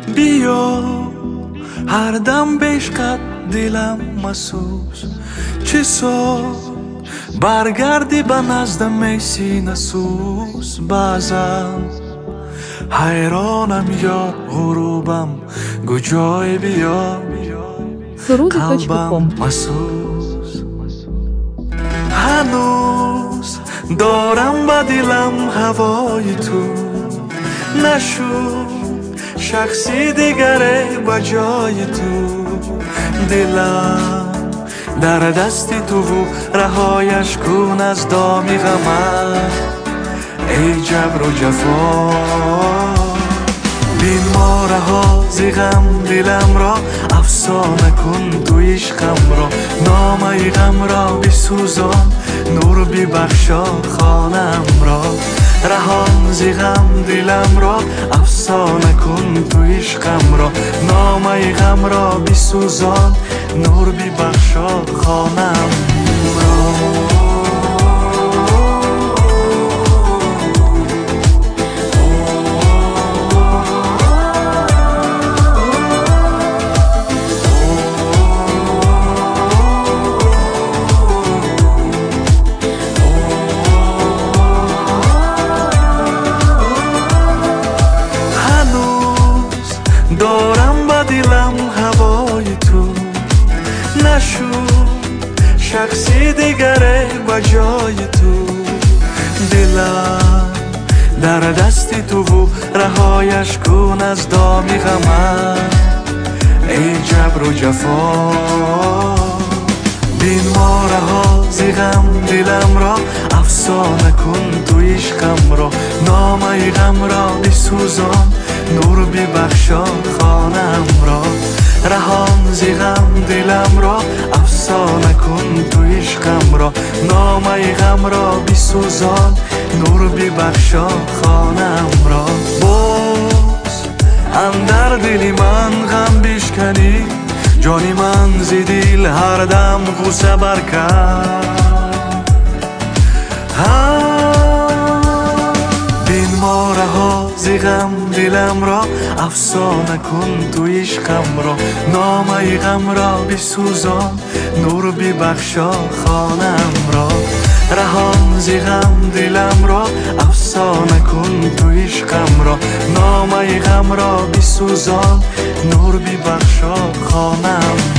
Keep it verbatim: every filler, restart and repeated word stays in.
بیا هر دم بشقد دلم مسوز چه ساد برگردی به نزدم میسی نسوز بازم حیرانم یار غروبم گجای بیا قلبم مسوز هنوز دارم با دلم هوای تو نشد شخصی دیگره با جای تو دلم در دستی تو و رهایش کن از دامی غمت ای جبر و جفا بین ما رها زیغم دلم را افسانه کن تو عشقم را نامه غم را بسوزان نور ببخشا خانم را رهان زیغم دلم را افسانه کن تو عشقم را نامه غم را بسوزان نور ببخشا خانم را دارم با دلم هوای تو نشد شخصی دیگره با جای تو دلم در دستی تو و رهایش کن از دامی غمت ای جبر و جفا بین ما رها زیغم دلم را افسانه کن تو عشقم را نامه غم را بسوزان نور ببخشا خانم را رهان زیغم دلم را افسانه کن تو عشقم را نامه غم را بسوزان نور ببخشا خانم را باز اندر دل من غم بشکنی جانی من زی دل هر دم غصه برکرد بین ما رها زیغم دلم را افسانه کن تو عشقم را نامه غم را بسوزان نور ببخشا خانم را رهان زیغم دلم را افسانه کن تو عشقم را نامه غم را بسوزان نور ببخشا خانم